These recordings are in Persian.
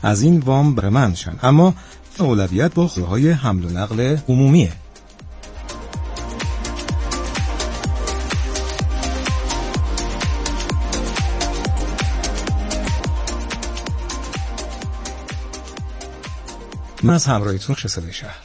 از این وام بهره‌مند شن، اما اولویت با خودروهای حمل و نقل عمومیه. من از همراهیتون صدای شهر.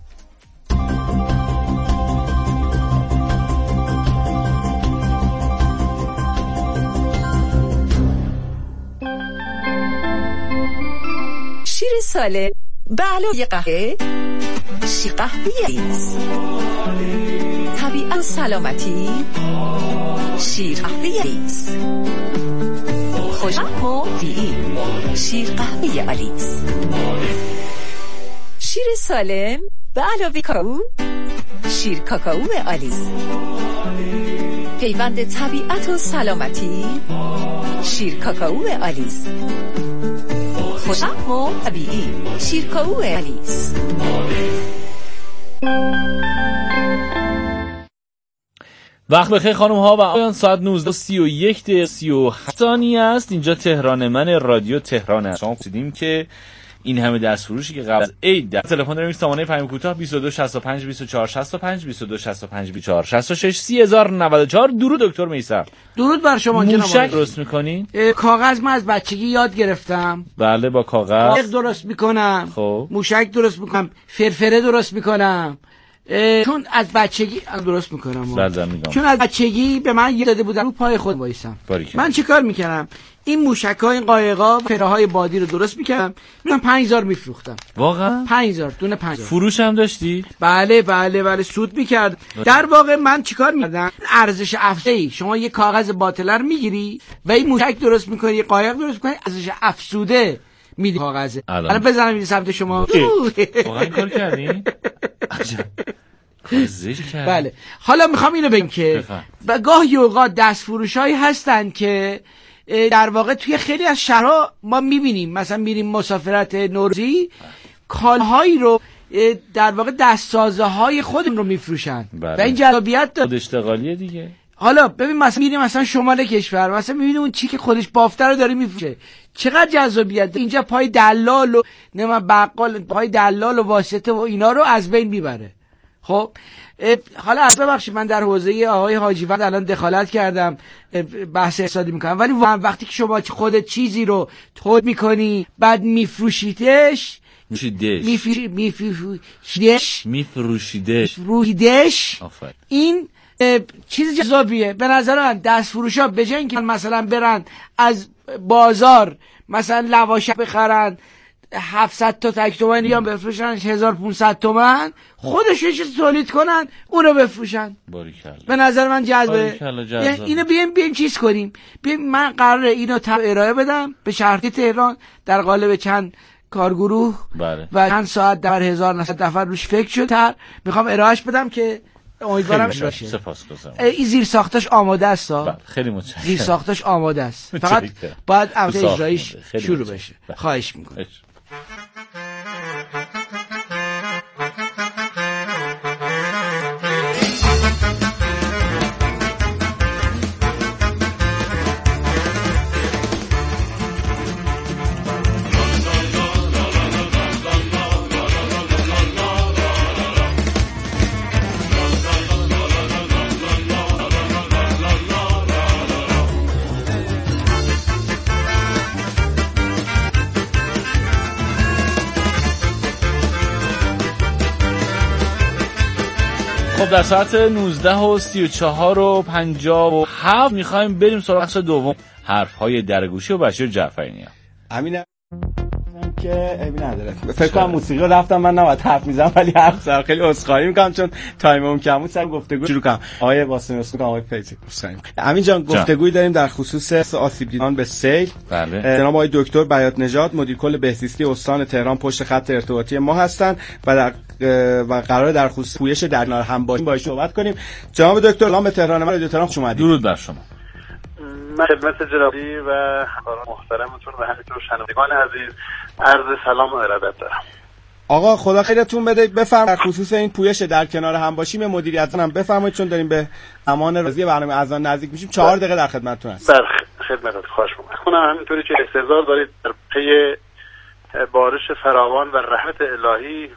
شیر سالم به علاوه قهوه، شیر قهوه ایست، طبیعت و سلامتی، شیر قهوه ایست، خوشم و بیئی، شیر قهوه آلیس. شیر سالم به علاوه کاکائو، شیر کاکائو آلیس، پیوند طبیعت و سلامتی، شیر کاکائو آلیس، خوشم و طبیعی، شیر کاکائو آلیس. وقت بخیر خانم ها و آقایان، ساعت 19:31 است. اینجا تهران، من رادیو تهران هست. شما پرسیدیم که این همه دستفروشی که قبل از عید در تلفن داریم، سامانه پیام کوتاه 22 65 24 65 22 65 24 66 3094. درود دکتر میثم. درود بر شما جناب. موشک درست میکنین؟ کاغذ من از بچگی یاد گرفتم. بله، با کاغذ درست میکنم. خب موشک درست میکنم، فرفره درست میکنم. چون از بچگی درست میکنم. چون از بچگی به من یاد داده بودن رو پای خود وایسم. من چیکار میکردم؟ این موشک‌ها، این قایق‌ها، فره‌های بادی رو درست میکردم، من 5000 میفروختم. واقعا 5000 دونه 5000. فروش هم داشتی؟ بله سود میکرد. در واقع من چیکار میکردم؟ ارزش افزوده. شما یه کاغذ باطل میگیری و این موشک درست میکنی، یه قایق درست میکنی، ارزش افزوده میدی کاغذ. الان بزنم این سمت شما. واقعا کار کردی؟ بله. حالا میخوام اینو بگم که گاهی اوقات دستفروشایی هستن که در واقع توی خیلی از شهرها ما میبینیم، مثلا میریم مسافرت نوروزی، کالهایی رو در واقع دستسازه های خودمون رو میفروشن و این جذابیت داره. خود اشتغالیه دیگه. حالا ببین مثلا میریم مثلا شمال کشور، مثلا میبینیم اون چی که خودش بافته رو داره میفروشه، چقدر جذابیت داره. اینجا پای دلال و نمیدونم بقال، پای دلال و واسطه و اینا رو از بین میبره. خب حالا از ببخشید من در حوزه آقای حاجیوند الان دخالت کردم، بحث اقتصادی میکنم، ولی وقتی که شما خودت چیزی رو تولید میکنی بعد میفروشیدش، میفروشیدش، این چیز جذابیه به نظر من. دست فروشا به جای اینکه مثلا برن از بازار مثلا لواشک بخرن 700 تا تک تومن یا بفروشن 1500 تومن، خودشون چیز تولید کنن اونو بفروشن. به نظر من جذبه. اینو بیایم چیز کنیم. من قراره اینو ارائه بدم به شهرداری تهران در قالب چند کارگروه و چند ساعت در 1900 نفر روش فکر شد. میخوام ارائهش بدم که امیدوارم باشه. سپاسگزارم. این زیر ساختش آماده است. خیلی متشکرم. زیر ساختش آماده است. فقط باید عمل اجرایش شروع بشه. خواهش میکنم. خب در ساعت 19:34:57 میخوایم بریم سراغ بخش دوم، حرف‌های درگوشی و بشیر جعفری. امین که ابی نداره. فکر کنم موسیقی رو رفتم، من نباید حرف میزنم ولی حرف زدم. خیلی عذرخواهی میکنم چون تایممون کم بود، سر گفتگو شروع کنم. آقای واسمی اسم آقای فیضی حسین. امین جان گفتگویی داریم در خصوص آسیب دیدگان به سیل. بله. جناب آقای دکتر بیات نژاد مدیر کل بهزیستی استان تهران پشت خط ارتباطی ما هستند و قرار در خصوص پویش در کنار همباشی با ایشون صحبت کنیم. جناب دکتر سلام به تهران، ما رادیو تهران خوش اومدید. درود بر شما. من خدمت جنابی و همکاران محترمتون و همینطور شنوندگان عزیز عرض سلام و ارادت دارم. آقا خدا خیرتون بده. بفرمایید در خصوص این پویش در کنار همباشی به مدیریت هم بفرمایید، چون داریم به امان رازی برنامه اذان نزدیک میشیم. 4 دقیقه در خدمتتون هستم. در خدمتتون خواهش می‌کنم. همینطوری که استعداد دارید در پی بارش فراوان و رحمت الهی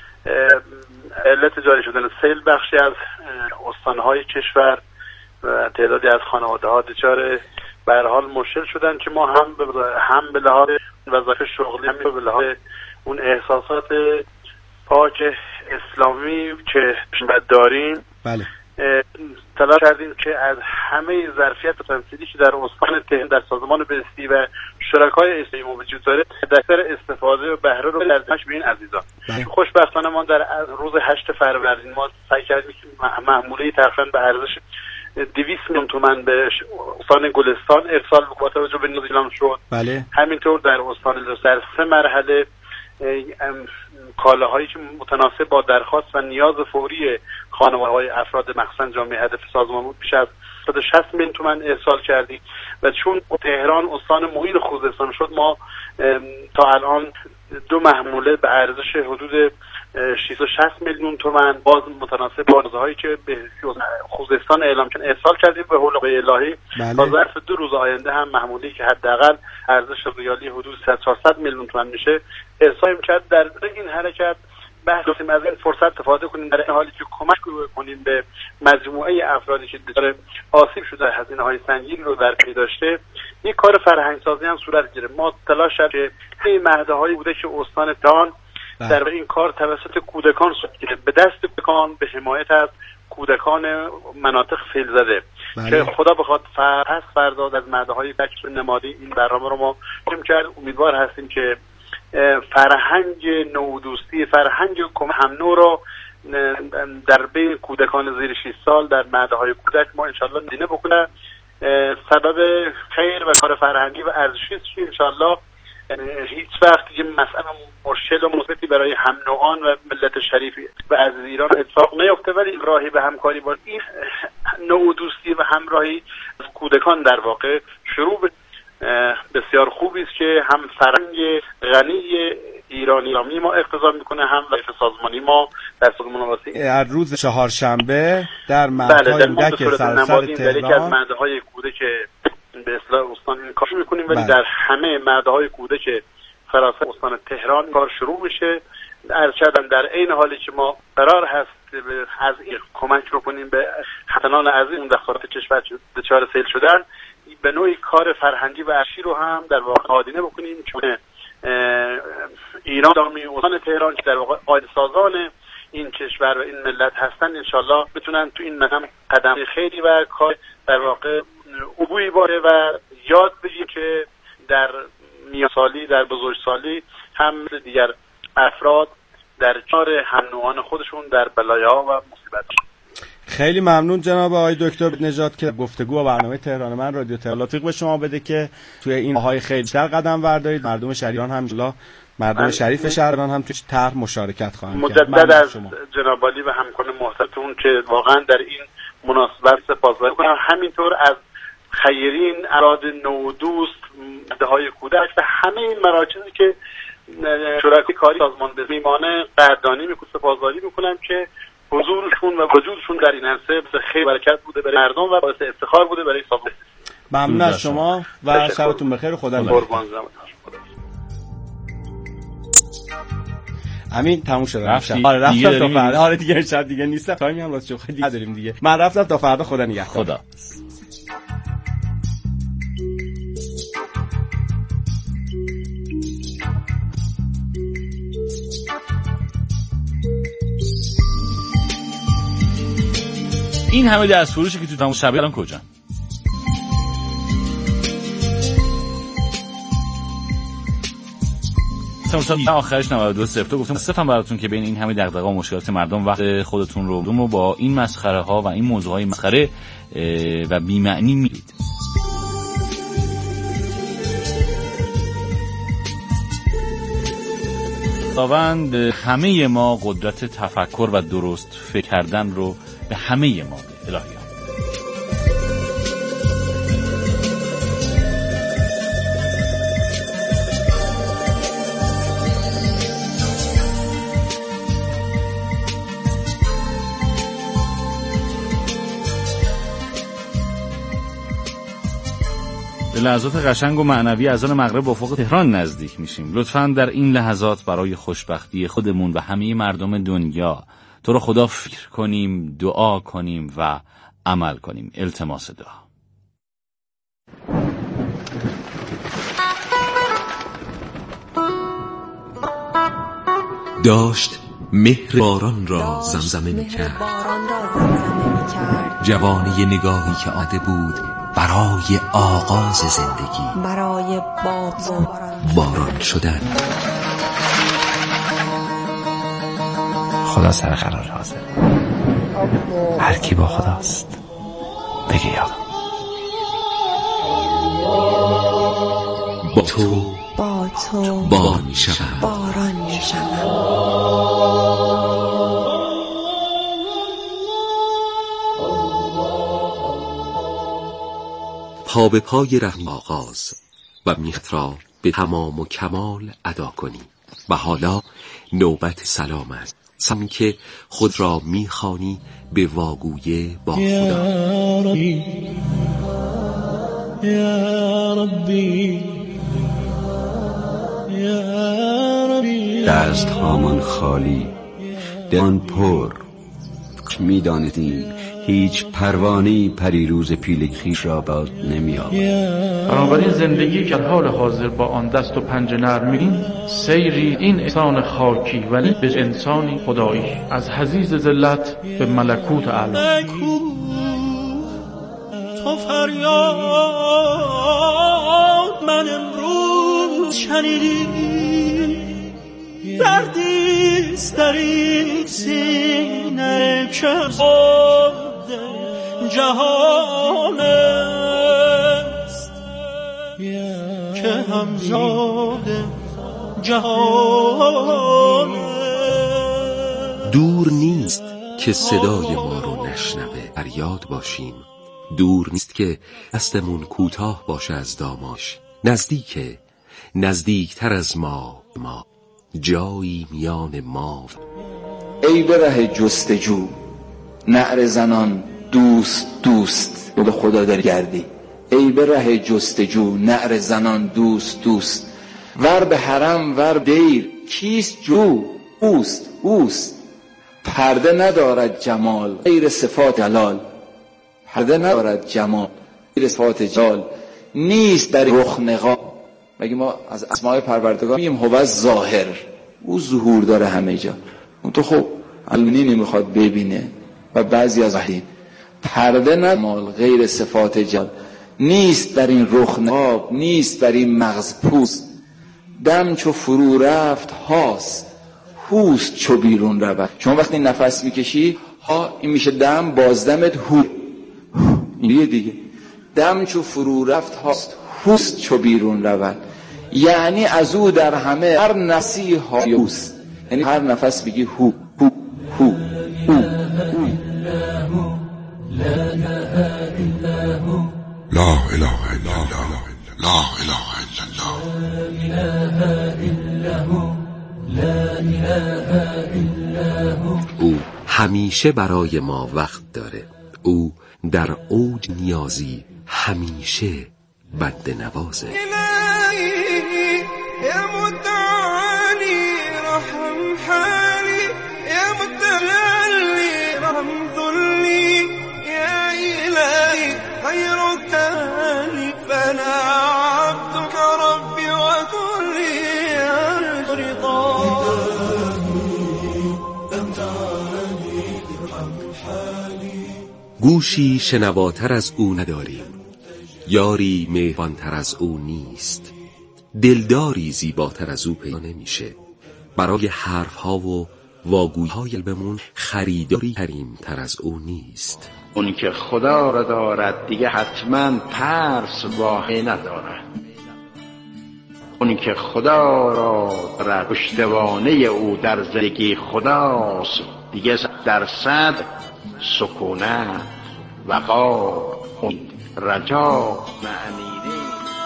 علت جاری شدن سیل بخشی از استانهای کشور و تعدادی از خانواده‌ها دچار به هر حال مشکل شدن که ما هم به لحاظ وظایف شغلی هم به لحاظ اون احساسات پاک اسلامی که داریم بله تلاش کردیم که از همه ظرفیت تمثیلی که در استان تهران در سازمان بهستی و شرکای اسلامی وجود داره دستور استفاده و بهره رو لازمش به این عزیزان. خوشبختانه ما در روز 8 فروردین ما سعی کردیم که محموله تقریبا به ارزش 200 میلیون تومان به استان گلستان ارسال با توجه به نیاز اعلام شد. بله. همینطور در استان لوس در 3 مرحله کالاهایی که متناسب با درخواست و نیاز فوری خانواده‌های افراد مخصوصا جامعه هدف سازمان بود بیش از 160 میلیون تومان ارسال کردیم و چون تهران استان محیط خوزستان شد ما تا الان 2 محموله به ارزش حدود 660 میلیون تومان باز متناسب با نیازهایی که به خوزستان اعلام شد ارسال کردیم به حول الهی. تا ظرف 2 روز آینده هم محموله که حداقل ارزش ریالی حدود 400 میلیون تومان میشه ارسال کرد. در این حرکت بحثیم از این فرصت استفاده کنیم در این حالی که کمک کنیم به مجموعه افرادی که دچار آسیب شده هزینه‌های سنگین رو در پی داشته. یک کار فرهنگ سازی هم صورت گرفت. ما تلاش کردیم که مهده‌هایی بوده که استان تهران در این کار توسط کودکان صورت گرفت به دست کودکان به حمایت از کودکان مناطق فیل زده که خدا بخواد فردا از مهده‌های تکثیر نمادی این برنامه رو ما شروع کرد. امیدوار هستیم که فرهنگ نودوستی فرهنگ کمک هم نو رو در بین کودکان زیر 6 سال در مهدهای کودک ما انشالله نمونه بکنه سبب خیر و کار فرهنگی و ارزشی است که انشالله هیچ وقت یه مسئله مشکل و مثبتی برای هم نوعان و ملت شریف و از ایران اتفاق نیفته ولی راهی به همکاری با این نودوستی و همراهی از کودکان در واقع شروع بسیار خوبی است که هم فرهنگ غنی ایرانی ما اقتضا میکنه هم وظیفه سازمانی ما در سازمان واسطی از روز چهارشنبه در مهدهای کودک سراسر تهران یکی از مهدهای کودک به اصطلاح استان این کار میکنیم ولی در همه مهدهای کودک سراسر استان تهران کار شروع میشه. عرض کردم در عین حالی که ما قرار هست از این کمک رو کنیم به هموطنان عزیز اون دستورات کشور دچار سیل شدن به نوعی کار فرهنگی و ارشی رو هم در واقع آدینه بکنیم چون ایران دامی استان تهران که در واقع قائد سازان این کشور و این ملت هستن انشالله بتونن تو این مقام قدم خیری و کار در واقع عبویی باره و یاد بگیریم که در میانسالی در بزرگسالی هم دیگر افراد در چار هم نوعان خودشون در بلایا و مصیبت. خیلی ممنون جناب آقای دکتر نژاد که گفتگو با برنامه تهران من رادیو تهران توفیق به شما بده که توی این راههای خیلی بیشتر قدم بردارید. مردم شهریان هم انشالله مردم شریف شهریان هم توی طرح مشارکت خواهند کرد. مجدد از جناب عالی و همکار محترمتون که واقعا در این مناسبت سپاسگزاری کنم. همینطور از خیرین اراد نودوست مهدهای کودک و همه این مراکزی که شرکای کاری سازمان بهمانه قدردانی میکنم سپاسگزاری میکنم که حضورشون و وجودشون در این عرصه خیلی برکت بوده برای مردم و باعث افتخار بوده برای سازمان. ممنون از شما و شبتون بخیر. خدا نگهدار. امین تموم شد. رفتم تا فردا. آره دیگه شب دیگه نیستم. تایمی هم واسه خیلی نداریم دیگه. من رفتم تا فردا. خدا نگهدار. خدا. این همه دستفروشی که تو تمام شب الان کجا؟ من آخرش 92 گفتم صفم براتون که بین این همه دغدغه و مشکلات مردم وقت خودتون رو با این مسخره ها و این موضوع های مسخره و بی‌معنی میدید. خداوند همه ما قدرت تفکر و درست فکر کردن رو به همه ما به الهی. به لحظات قشنگ و معنوی اذان مغرب به افق تهران نزدیک میشیم. لطفاً در این لحظات برای خوشبختی خودمون و همه مردم دنیا تو رو خدا فکر کنیم، دعا کنیم و عمل کنیم. التماس دعا. داشت مهر باران را زمزمه می‌کرد. جوانی نگاهی که آمده بود برای آغاز زندگی، برای باران شدن. خدا سر قرار حاضر. هر کی با خداست بگه یا با تو بار میشم، باران میشم. پا به پای رحم آغاز و میخت را به تمام و کمال ادا کنی. و حالا نوبت سلام است، سلامی که خود را میخوانی به واگوی با خدا. یا ربی یا ربی یا ربی. دست هامان خالی، دلان پر. میدانستیم هیچ پروانه‌ای پریروز پیل خویش را باز نمی‌آورد. بنابراین زندگی که حال حاضر با آن دست و پنجه نرمین، سیری این انسان خاکی ولی به انسانی خدایی، از حضیض ذلت به ملکوت اعلی. تو فریاد من امروز شنیدی، دردیست در این سینه که جهان است که همزاد جهان است. دور نیست که صدای ما رو نشنوه، فریاد باشیم. دور نیست که دستمون کوتاه باشه از داماش. نزدیکه، نزدیکتر از ما جایی میان ما. ای به ره جستجو نعره زنان دوست دوست به خدا در گردی. ای به ره جستجو نعره زنان دوست دوست، ور به حرم ور دیر کیست جو اوست. پرده ندارد جمال غیر صفات جلال، پرده ندارد جمال غیر صفات جلال. نیست در رخ نقاب. مگه ما از اسماء پروردگار میگیم هو ظاهر، او ظهور داره همه جا، اون تو خب علنی نمیخواد ببینه. و بعضی از وحید پرده نمال غیر صفات جلال. نیست در این رخ نقاب، نیست در این مغز پوست. دم چو فرو رفت هاست، هوست چو بیرون رود. شما وقتی نفس میکشی ها این میشه دم، بازدمت هو. این دیگه دم چو فرو رفت هاست، هوست چو بیرون رود. یعنی از او در همه هر نفسی هایوست، یعنی هر نفس بگی هو هو هو هو. لا اله الا الله، لا اله الا الله. او همیشه برای ما وقت داره. او در اوج نیازی همیشه بنده نوازه. گوشی شنواتر از او نداریم، یاری مهربانتر از او نیست، دلداری زیباتر از او پیدا نمیشه. برای حرفها و واگوی‌های قلبمون خریداری کریمتر از او نیست. اون که خدا را دارد دیگه حتما ترس واقعی ندارد. اون که خدا را دارد پشتوانه او در زندگی خداست، دیگه 100% سکونت، وقار، رجا، معنی.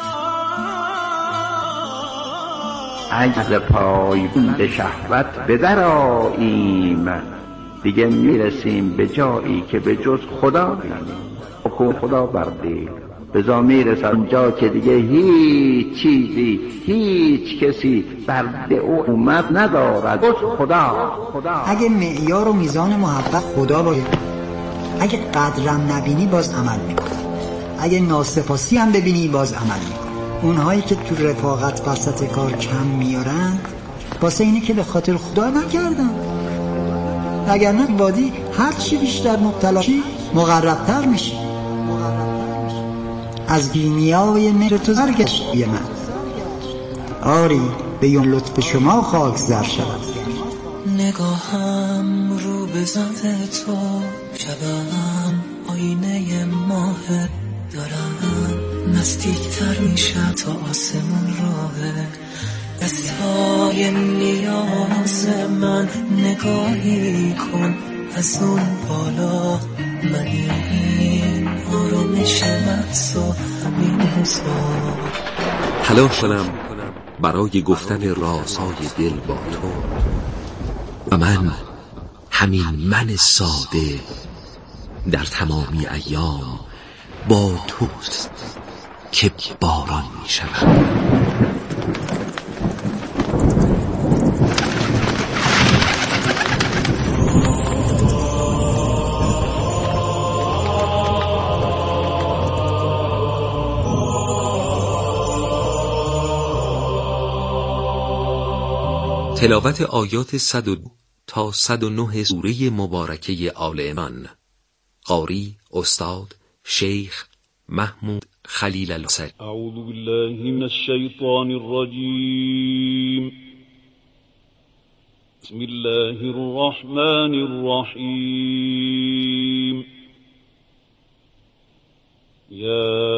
اگه پایبون به شهوت به در آییم، دیگه میرسیم به جایی که به جز خدا نمیم. حکم خدا بر دل بزا میرسد اونجا که دیگه هیچ چیزی هیچ کسی بر او اومد ندارد جز خدا. اگه معیار و میزان محبت خدا باشه، اگه قدرم نبینی باز عمل میکنی، اگه ناسپاسی هم ببینی باز عمل میکنی. اونهایی که تو رفاقت وسط کار کم میارن واسه اینه که به خاطر خدا نکردن، وگرنه وادی هر چی بیشتر مبتلا شی مقربتر میشی. از گیمیای مهر تو زرگشتی من آری به یون لطف شما خاک زر شود. نگاهم رو به ذات تو، شبم آینه ماه دارم، نزدیکتر میشم تا آسمون راهه. دستای نیاز من نگاهی کن از اون بالا، من این آرامش محض و همین حساب. تلاش کنم برای گفتن رازهای دل با تو و من همین من ساده در تمامی ایام با توست که باران می شود. تلاوت آیات 100 تا 109 سوره مبارکه آل عمران. قاری استاد شیخ محمود خلیل الحسین. اعوذ بالله من الشیطان الرجیم. بسم الله الرحمن الرحیم. یا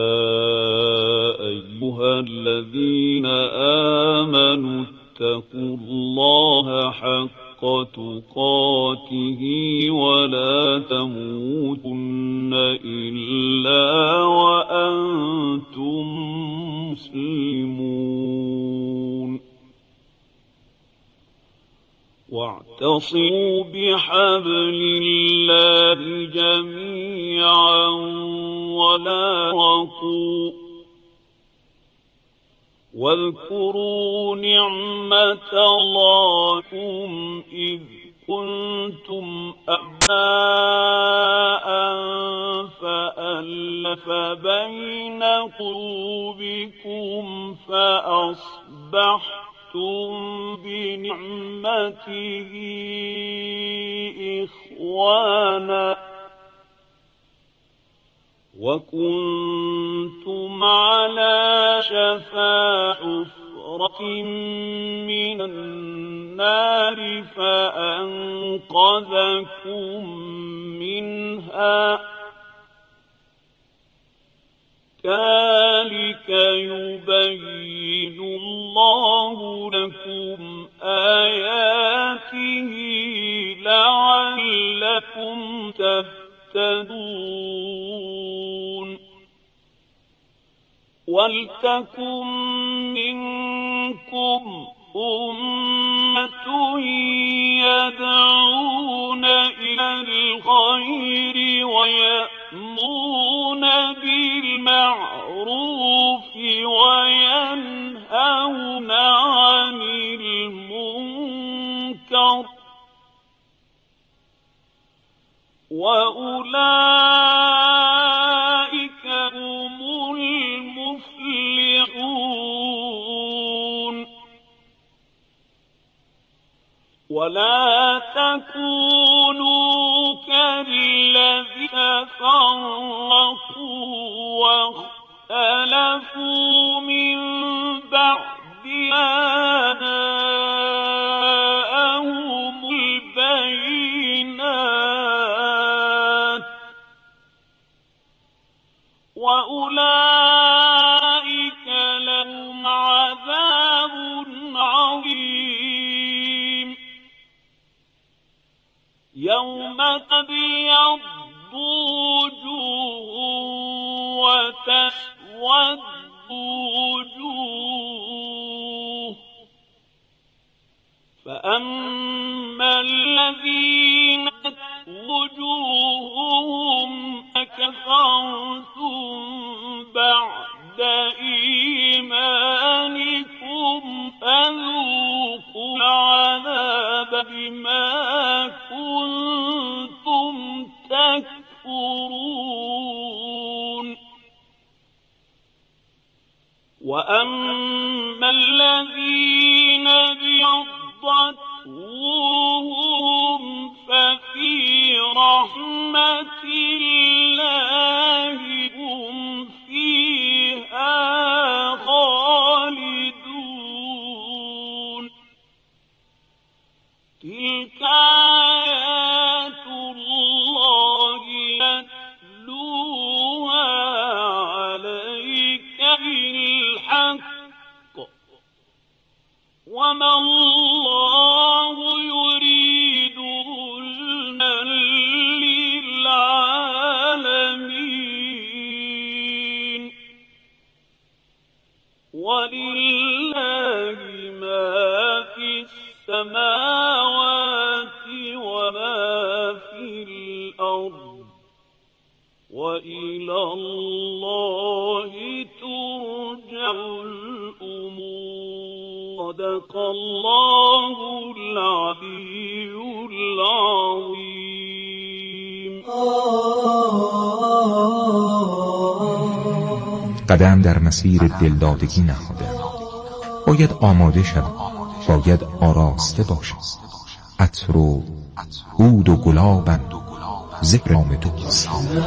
ایها الذین آمنوا اتقوا الله حق تقاته ولا تموتن إلا وأنتم مسلمون. واعتصموا بحبل الله جميعا ولا تفرقوا. واذكروا نعمة الله إذ كنتم أعداء فألف بين قلوبكم فأصبحتم بنعمته إخوانا وكنتم على شفا حفرة من النار فأنقذكم منها. كذلك يبين الله لكم آياته لعلكم تهتدون. ولتكن منكم أمة يدعون إلى الخير ويأمرون بالمعروف وينهون عن المنكر وأولئك هم المفلحون. ولا تكونوا كالذين فرقوا واختلفوا من بعد ما جاءهم البينات وأولئك لهم عذاب عظيم. يوم تبيض وجوه وتسود وجوه. فأما الذين وجوههم كفرتم بعد إيمانكم فذوقوا العذاب بما كنتم تكفرون وأما الذين ابيضت وجوههم ففي رحمة الله هم فيها خالدون تلك آيات الله نتلوها عليك بالحق وما الله يريد ظلما للعالمين ولله ما في السماوات وما في الأرض وإلى الله ترجع الأمور صدق الله العلي العظيم. قدم در مسیر دلدادگی نهاده، باید آماده شد، باید آراسته باشد. عطر و عود و گلابند ذکر نام دوست.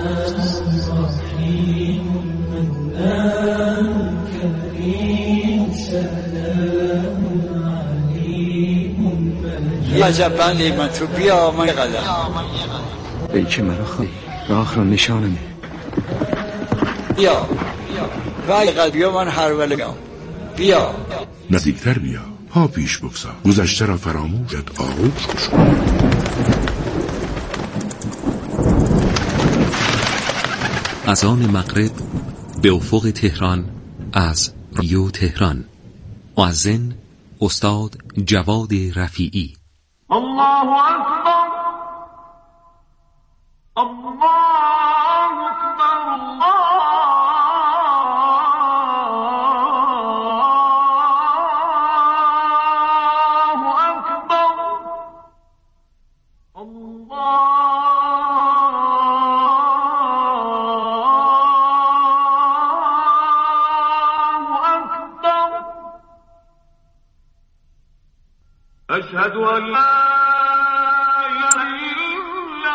عجب بندی من تو بیا من قدم ای که مرا خواهی راه را نشانم بیا وای قدم بیا من هر ولی بیا نزدیکتر بیا پا پیش بگذار گذشته را فراموشت آغوش کن. اذان مغرب به افق تهران از رادیو تهران. مؤذن استاد جواد رفیعی. الله اکبر الله اکبر الله اکبر أشهد أن لا إله إلا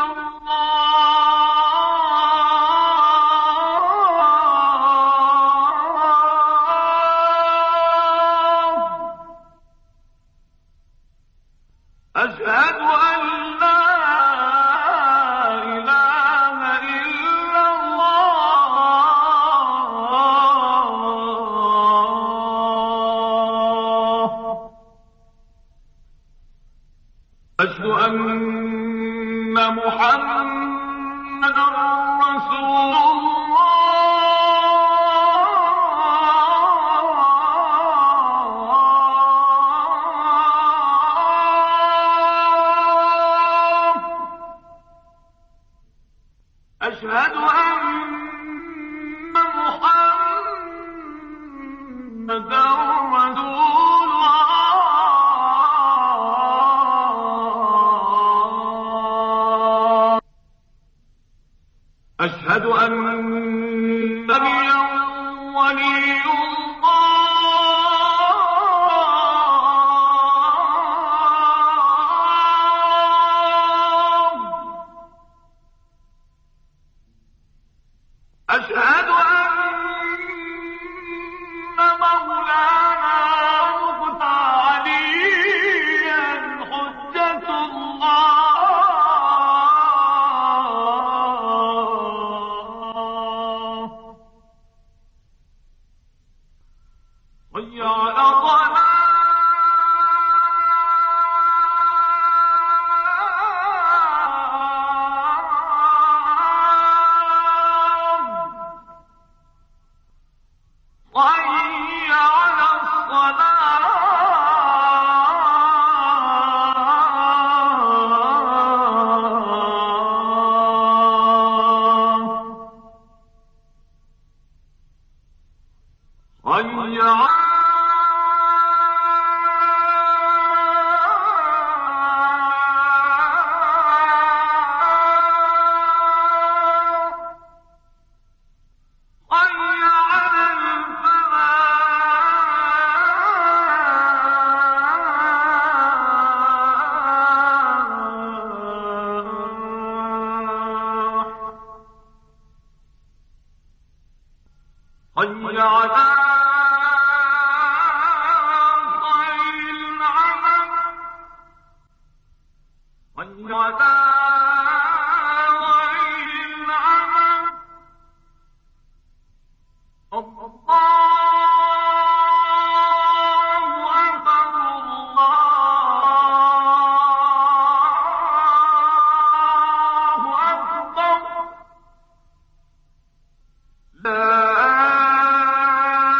الله أشهد أن لا إله إلا الله أشهد أن محمدًا رسول الله أشهد أن محمدًا رسول أشهد أن